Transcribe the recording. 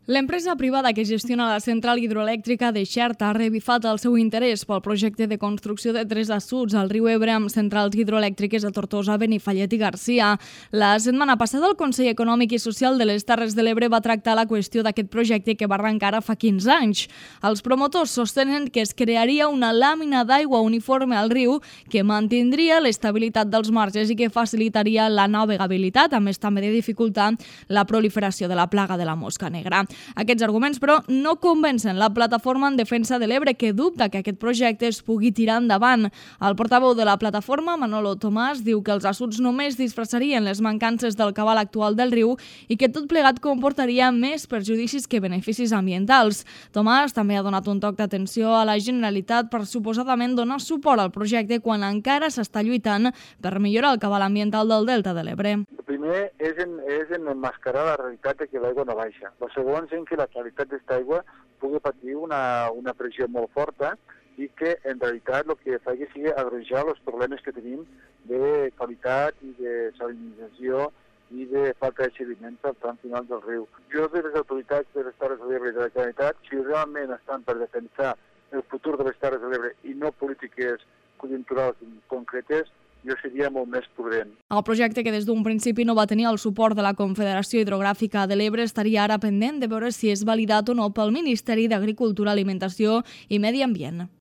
L'empresa privada que gestiona la central hidroelèctrica de Xerta ha revifat el seu interès pel projecte de construcció de 3 assuts al riu Ebre amb centrals hidroelèctriques a Tortosa, Benifallet i Garcia. La setmana passada el Consell Econòmic i Social de les Terres de l'Ebre va tractar la qüestió d'aquest projecte que va arrencar ara fa 15 anys. Els promotors sostenen que es crearia una làmina d'aigua uniforme al riu que mantindria l'estabilitat dels marges i que facilitaria la navegabilitat, a més també de dificultar la proliferació de la plaga de la mosca negra. Aquests arguments, però, no convencen la plataforma en defensa de l'Ebre, que dubta que aquest projecte es pugui tirar endavant. El portaveu de la plataforma, Manolo Tomàs, diu que els assuts només disfressarien les mancances del cabal actual del riu i que tot plegat comportaria més perjudicis que beneficis ambientals. Tomàs també ha donat un toc d'atenció a la Generalitat per suposadament donar suport al projecte quan encara s'està lluitant per millorar el cabal ambiental del delta de l'Ebre. El primer és en emmascarar la realitat de que l'aigua no baixa. El segon és en que la qualitat d'aquesta aigua pugui patir una pressió molt forta i que en realitat el que faci sigui agrejar els problemes que tenim de qualitat i de salinització i de falta de sediments al tram final del riu. Jo, de les autoritats de les Terres de l'Ebre i de la Generalitat, si realment estan per defensar el futur de les Terres de l'Ebre i no polítiques conjunturals concretes, jo seria molt més prudent. El projecte, que des d'un principi no va tenir el suport de la Confederació Hidrogràfica de l'Ebre, estaria ara pendent de veure si és validat o no pel Ministeri d'Agricultura, Alimentació i Medi Ambient.